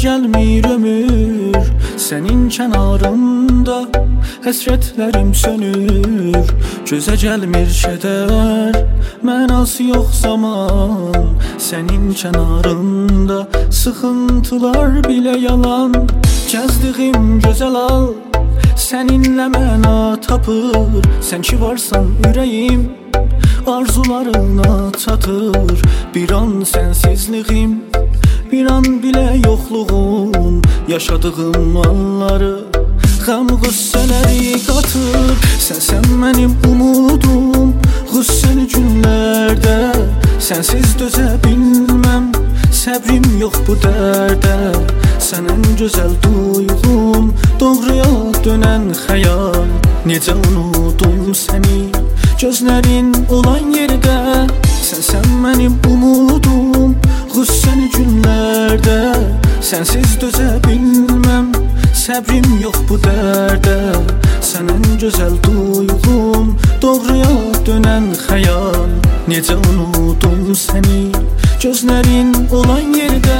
gelmir ömür senin kənarında, həsrətlərim sönür, gözə gəlmir kədər, mənası yox zaman sənin kənarında. Sıxıntılar bilə yalan, gəzdiyim gözəl al, səninlə məna tapır. Sən ki varsan ürəyim arzularına çatır. Bir an sənsizliğim, bir an bilə yoxluğun, yaşadığım anları qəm qüssələri qatır. Sən mənim umudum, qüssəli günlərdə, sənsiz dözə bilməm, səbrim yox bu dərdə. Sən ən gözəl duyğum, doğruya dönən xəyal, necə unudum səni gözlərin olan yerdə. Sən mənim umudum, qüssəli günlərdə, sənsiz dözə bilməm, səbrim yox bu dərdə. Sən ən gözəl duyğum, doğruya dönən xəyal, necə unudum səni gözlərin olan yerdə.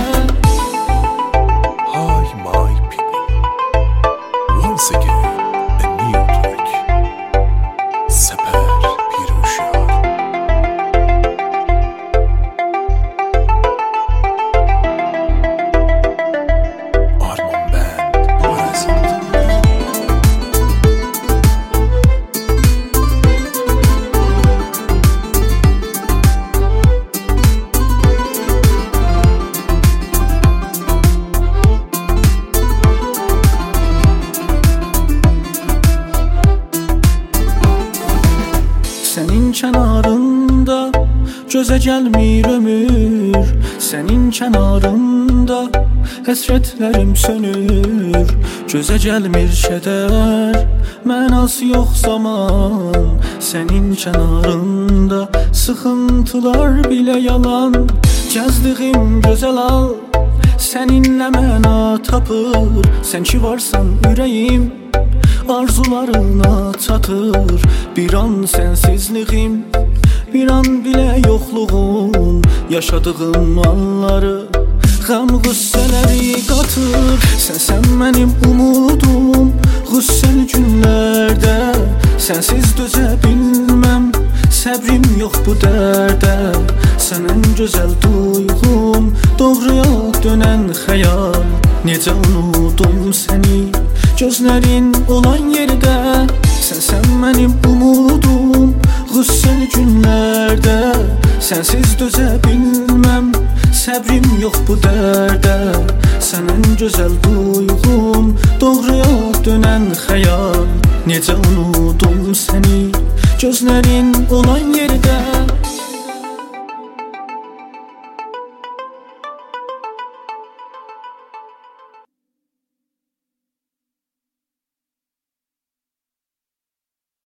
Hi my people, once again a new track, Seper Piruşar. Arman Band Parazit. Sənin kənarında gözə gəlmir ömür, sənin kənarında həsrətlərim sönür, gözə gəlmir kədər, mənası yox zaman sənin kənarında. Sıxıntılar bilə yalan, gəzdiyim gözəl al, səninlə məna tapır. Sən ki varsan ürəyim arzularına çatır. Bir an sənsizliğim, bir an bilə yoxluğun, yaşadığım anları qəm qüssələri qatır. Sən mənim umudum, qüssəli günlərdə, sənsiz dözə bilməm, səbrim yox bu dərdə. Sən ən gözəl duyğum, doğruya dönən xəyal, necə unudum səni gözlərin olan yerdə. Sən mənim umudum, qüssəli günlərdə, sənsiz dözə bilməm, səbrim yox bu dərdə. Sən ən gözəl duyğum, doğruya dönən xəyal, necə unudum səni gözlərin olan yerdə.